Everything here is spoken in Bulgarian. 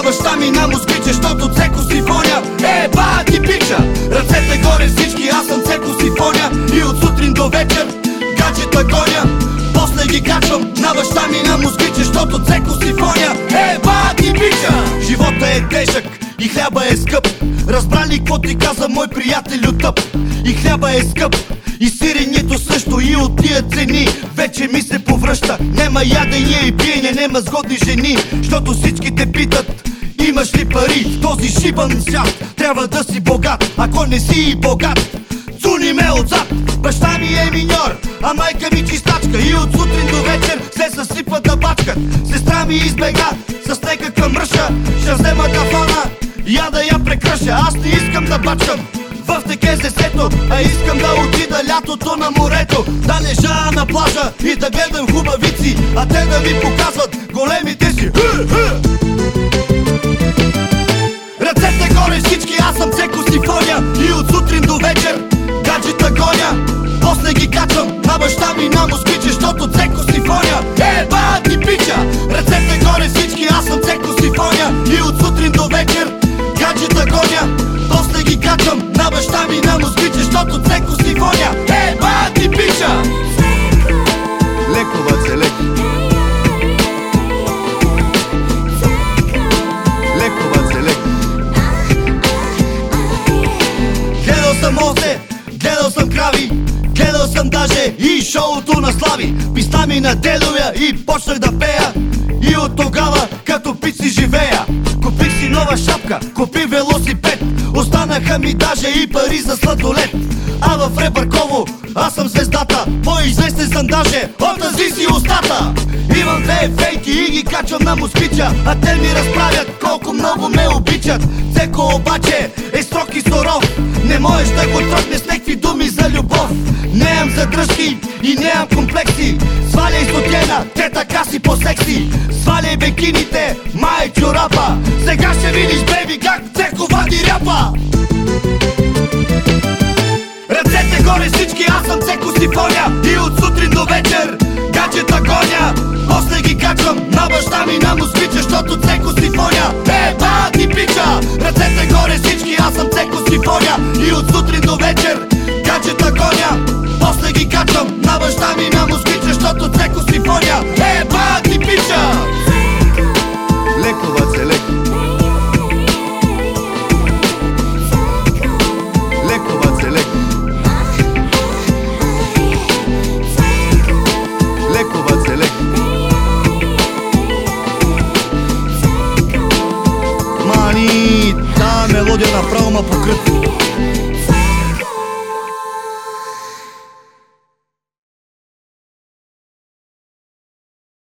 баща ми на москвиче, щото Цеко симфония. Бати пича, ръцете горе всички, аз съм Цеко симфония. И от сутрин до вечер гаджета гоня, после ги качвам на баща ми на москвиче, щото Цеко симфония. Бати пича. Живота е тежък и хляба е скъп. Разбрали какво ти каза мой приятел тъп? И хляба е скъп, и сиренето също, и от тия цени вече ми се повръща. Нема ядене и пиене, нема сгодни жени, щото всички те питат: имаш ли пари? В този шибан свят трябва да си богат. Ако не си и богат, цуни ме отзад. Баща ми е миньор, а майка ми чистачка. И от сутрин до вечер се съсипват да бачкат. Сестра ми избега с някаква мръша. Ще взема кафана, я да я прекръша. Аз не искам да бачкам в ТКЗС-то, а искам да отида лятото на морето. Да лежа на плажа и да гледам хубавици, а те да ми показват големите си. Ръцете горе всички, аз съм Цеко симфония. И от сутрин до вечер гаджета гоня, после ги качвам на баща ми на москвиче, щото Цеко симфония. Бати пича, ръцете горе всички, аз съм Цеко симфония. И от сутрин до вечер гаджета гоня, после ги качвам на баща ми на москвиче, щото Цеко симфония. Бати пича. Леко, баце, леко. Леко, баце, леко. Гледал съм овце, гледал съм крави, гледал съм даже и шоуто на Слави. Писна ми на дедовя и почнах да пея. И от тогава като пич си живея. Купих си нова шапка, купих велосипед, останаха ми даже и пари за сладолет. А в Ребърково аз съм звездата, по-известен съм даже от Азизи устата. Имам две фейки и ги качвам на москвича, а те ми разправят колко много ме обичат. Цеко обаче е строг и суров, не можеш да го тръгнеш с някакви думи за любов. Неям задръжки и неям комплекси, сваляй сотена, те така си по-секси. Сваляй бекините, май чорапа, сега ще видиш, бейби, как Цеко вади ряпа. Ръцете горе всички, аз съм Цеко симфония. И от сутрин до вечер гаджета гоня, после ги качвам на баща ми на москвиче, щото Цеко симфония. Бати пича, ръцете горе всички, аз съм Цеко симфония. И от сутрин до вечер гаджета гоня, после ги качвам на баща ми на москвиче, щото Цеко симфония. Бати пича. Леко, баце, леко. Леко, баце, леко. Леко, баце, леко. Мани, тая мелодия направо ма покръти.